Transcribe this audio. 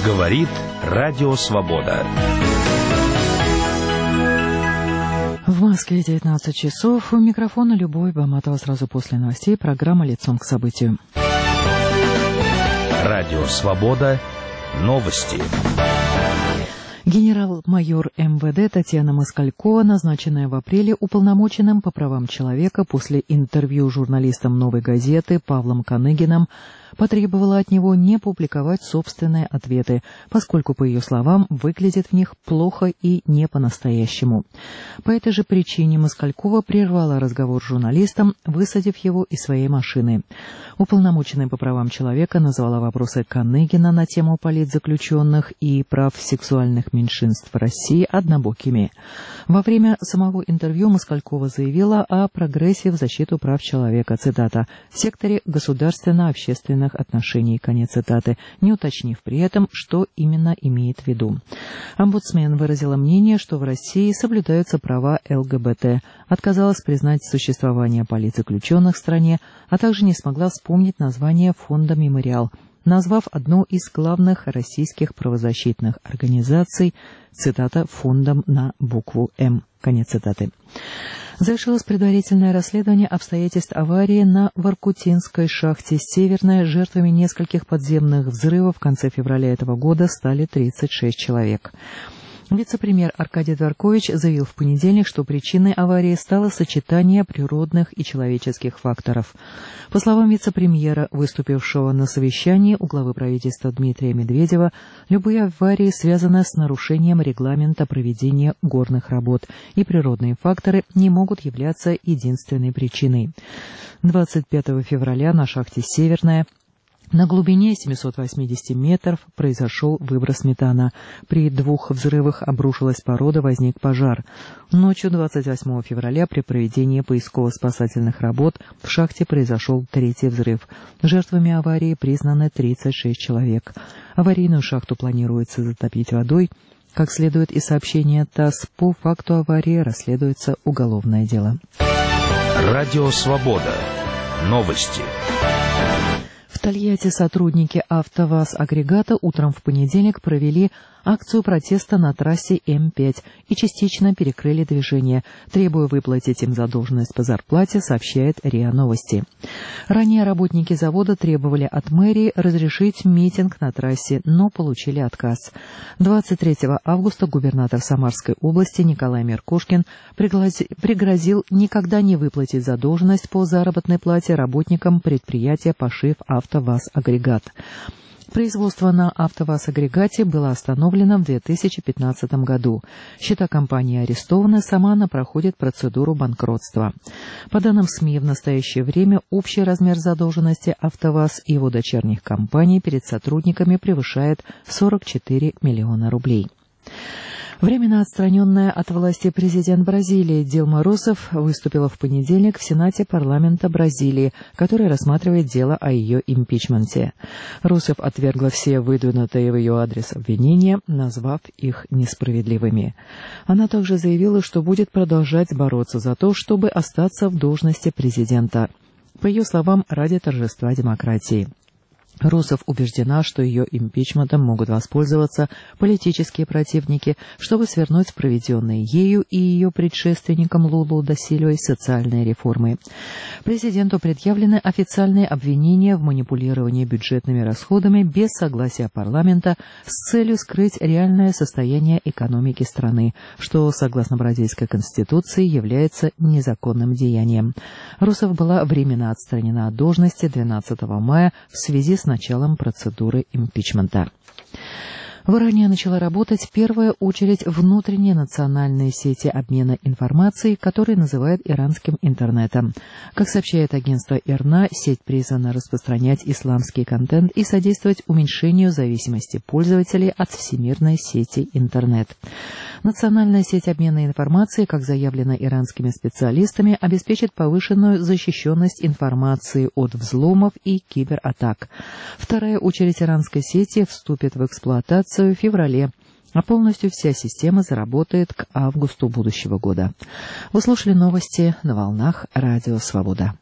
Говорит Радио Свобода. В Москве 19 часов. У микрофона Любовь Баматова. Сразу после новостей программа «Лицом к событию». Радио Свобода. Новости. Генерал-майор МВД Татьяна Москалькова, назначенная в апреле уполномоченным по правам человека после интервью журналистам «Новой газеты» Павлом Каныгиным, потребовала от него не публиковать собственные ответы, поскольку, по ее словам, выглядит в них плохо и не по-настоящему. По этой же причине Москалькова прервала разговор с журналистом, высадив его из своей машины. Уполномоченная по правам человека назвала вопросы Каныгина на тему политзаключенных и прав сексуальных меньшинств в России однобокими. Во время самого интервью Москалькова заявила о прогрессе в защиту прав человека, цитата, «в секторе государственно-общественных отношений», конец цитаты, не уточнив при этом, что именно имеет в виду. Омбудсмен выразила мнение, что в России соблюдаются права ЛГБТ, отказалась признать существование политзаключенных в стране, а также не смогла вспомнить название фонда «Мемориал», назвав одну из главных российских правозащитных организаций, цитата, «фондом на букву М», конец цитаты. Завершилось предварительное расследование обстоятельств аварии на Воркутинской шахте «Северная». Жертвами нескольких подземных взрывов в конце февраля этого года стали 36 человек. Вице-премьер Аркадий Дворкович заявил в понедельник, что причиной аварии стало сочетание природных и человеческих факторов. По словам вице-премьера, выступившего на совещании у главы правительства Дмитрия Медведева, любые аварии связаны с нарушением регламента проведения горных работ, и природные факторы не могут являться единственной причиной. 25 февраля на шахте «Северная» на глубине 780 метров произошел выброс метана. При 2 взрывах обрушилась порода, возник пожар. Ночью 28 февраля при проведении поисково-спасательных работ в шахте произошел 3-й взрыв. Жертвами аварии признаны 36 человек. Аварийную шахту планируется затопить водой. Как следует из сообщения ТАСС, по факту аварии расследуется уголовное дело. Радио Свобода. Новости. В Тольятти сотрудники АвтоВАЗ-агрегата утром в понедельник провели акцию протеста на трассе М5 и частично перекрыли движение, требуя выплатить им задолженность по зарплате, сообщает РИА Новости. Ранее работники завода требовали от мэрии разрешить митинг на трассе, но получили отказ. 23 августа губернатор Самарской области Николай Меркошкин пригрозил никогда не выплатить задолженность по заработной плате работникам предприятия «Пошив АвтоВАЗ-агрегат». Производство на АвтоВАЗ-агрегате было остановлено в 2015 году. Счета компании арестованы, сама она проходит процедуру банкротства. По данным СМИ, в настоящее время общий размер задолженности АвтоВАЗ и его дочерних компаний перед сотрудниками превышает 44 миллиона рублей. Временно отстраненная от власти президент Бразилии Дилма Русефф выступила в понедельник в Сенате парламента Бразилии, который рассматривает дело о ее импичменте. Русефф отвергла все выдвинутые в ее адрес обвинения, назвав их несправедливыми. Она также заявила, что будет продолжать бороться за то, чтобы остаться в должности президента. По ее словам, ради торжества демократии. Русефф убеждена, что ее импичментом могут воспользоваться политические противники, чтобы свернуть проведенные ею и ее предшественником Лулу да Сильвой социальные реформы. Президенту предъявлены официальные обвинения в манипулировании бюджетными расходами без согласия парламента с целью скрыть реальное состояние экономики страны, что, согласно бразильской конституции, является незаконным деянием. Русефф была временно отстранена от должности 12 мая в связи с началом процедуры импичмента. В Иране начала работать первая очередь внутренние национальные сети обмена информацией, которые называют иранским интернетом. Как сообщает агентство ИРНА, сеть призвана распространять исламский контент и содействовать уменьшению зависимости пользователей от всемирной сети интернет. Национальная сеть обмена информацией, как заявлено иранскими специалистами, обеспечит повышенную защищенность информации от взломов и кибератак. Вторая очередь иранской сети вступит в эксплуатацию в феврале, а полностью вся система заработает к августу будущего года. Вы слушали новости на волнах Радио Свобода.